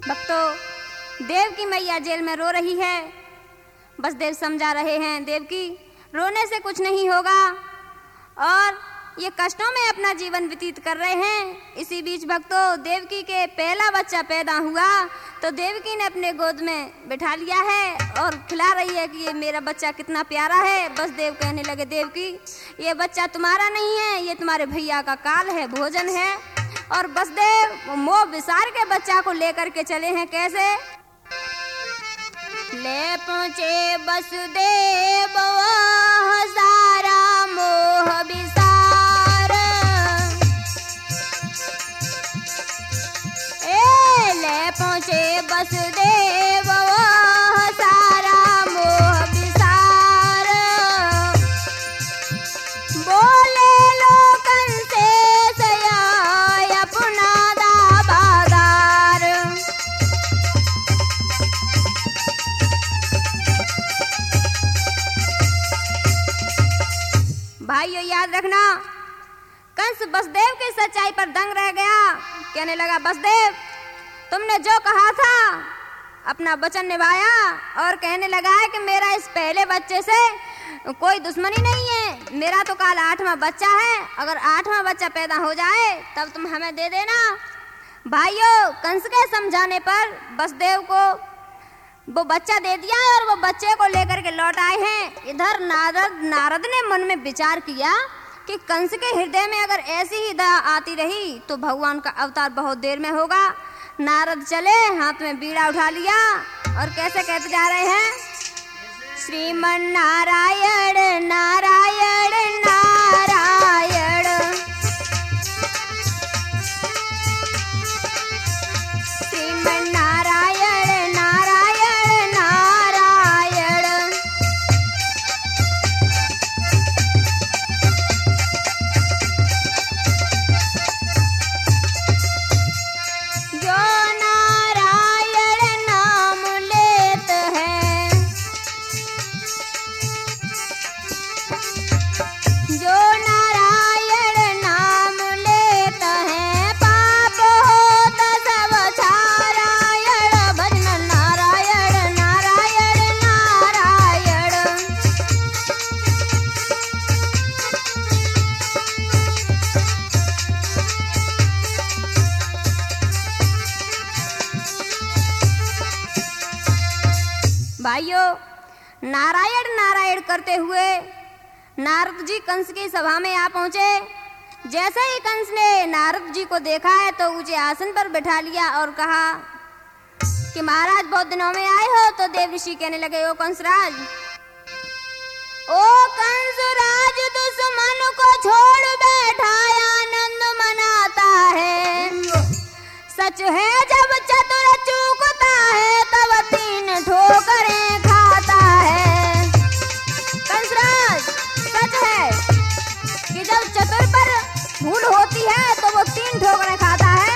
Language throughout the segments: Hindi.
भक्तों, देवकी मैया जेल में रो रही है। बसदेव समझा रहे हैं देवकी रोने से कुछ नहीं होगा और ये कष्टों में अपना जीवन व्यतीत कर रहे हैं। इसी बीच भक्तों, देवकी के पहला बच्चा पैदा हुआ तो देवकी ने अपने गोद में बिठा लिया है और खिला रही है कि ये मेरा बच्चा कितना प्यारा है। बसदेव कहने लगे देवकी ये बच्चा तुम्हारा नहीं है, ये तुम्हारे भैया का काल है, भोजन है। और बसदेव मोह विसार के बच्चा को लेकर के चले हैं। कैसे ले पहुंचे बसदेव वह सारा मोह विसार, ले पहुंचे बसदेव वह सारा मोह विसार। बोले लोकन से सयाय अपना दाबादार। भाइयों याद रखना, कंस बसदेव की सच्चाई पर दंग रह गया। कहने लगा बसदेव तुमने जो कहा था अपना वचन निभाया, और कहने लगा है कि मेरा इस पहले बच्चे से कोई दुश्मनी नहीं है। मेरा तो काल 8वां बच्चा है, अगर 8वां बच्चा पैदा हो जाए तब तुम हमें दे देना। भाइयों, कंस के समझाने पर बसदेव को वो बच्चा दे दिया और वो बच्चे को लेकर के लौट आए हैं। इधर नारद ने मन में विचार किया कि कंस के हृदय में अगर ऐसी ही दया आती रही तो भगवान का अवतार बहुत देर में होगा। नारद चले, हाथ में बीड़ा उठा लिया और कैसे कहते जा रहे हैं, श्रीमन नारायण नारायण नारायण, श्रीमन नारायण नारायण नारायण। जो नारायण नाम लेत है, जो नारायण नाम लेत है, पाप होत सब छारायण। भजन नारायण नारायण नारायण। भाइयों, नारायण नारायण करते हुए नारद जी कंस की सभा में आ पहुंचे। जैसे ही कंस ने नारद जी को देखा है तो ऊंचे आसन पर बैठा लिया और कहा कि महाराज बहुत दिनों में आए हो। तो देव ऋषि कहने लगे ओ कंसराज, ओ कंसराज दुश्मन को छोड़ बैठा आनंद मनाता है। सच है जब चतुर चूकता है तब 3 ठोकरें खाता है। कंसराज, सच है कि जब चतुर पर भूल होती है तो वो 3 ठोकरें खाता है।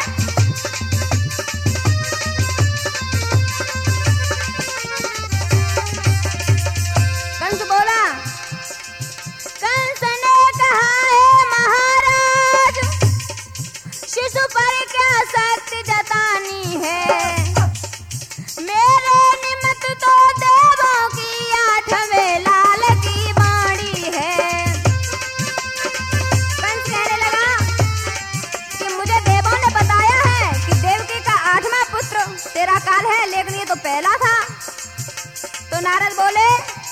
कंस बोला, कंस ने कहा है महाराज शिशु पर क्या शक्ति जतानी है। मेरे निमित्त तो देवों की 8वें लाल की बाणी है। कंस कहने लगा कि मुझे देवों ने बताया है कि देवकी का 8वां पुत्र तेरा काल है, लेकिन ये तो पहला था। तो नारद बोले,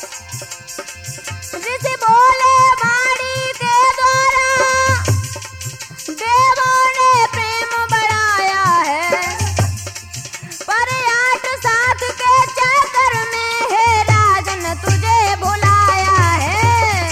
ऋषि बोले वाणी के द्वारा देवों ने प्रेम बढ़ाया है, पर 8 साथ के चक्कर में हे राजन तुझे बुलाया है।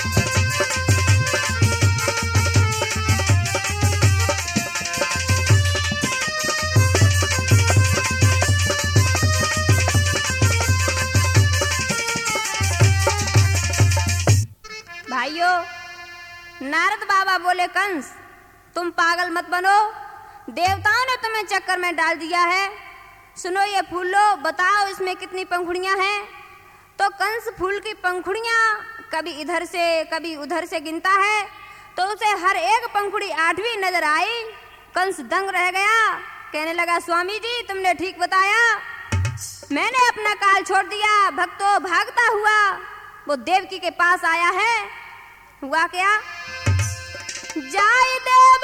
भाइयों, नारद बाबा बोले कंस तुम पागल मत बनो, देवताओं ने तुम्हें चक्कर में डाल दिया है। सुनो ये फूल लो, बताओ इसमें कितनी पंखुड़ियां हैं। तो कंस फूल की पंखुड़ियां कभी इधर से कभी उधर से गिनता है तो उसे हर एक पंखुड़ी 8वीं नजर आई। कंस दंग रह गया कहने लगा स्वामी जी तुमने ठीक बताया, मैंने अपना काल छोड़ दिया। भक्तों भागता हुआ वो देवकी के पास आया है। हुआ क्या, जाय देव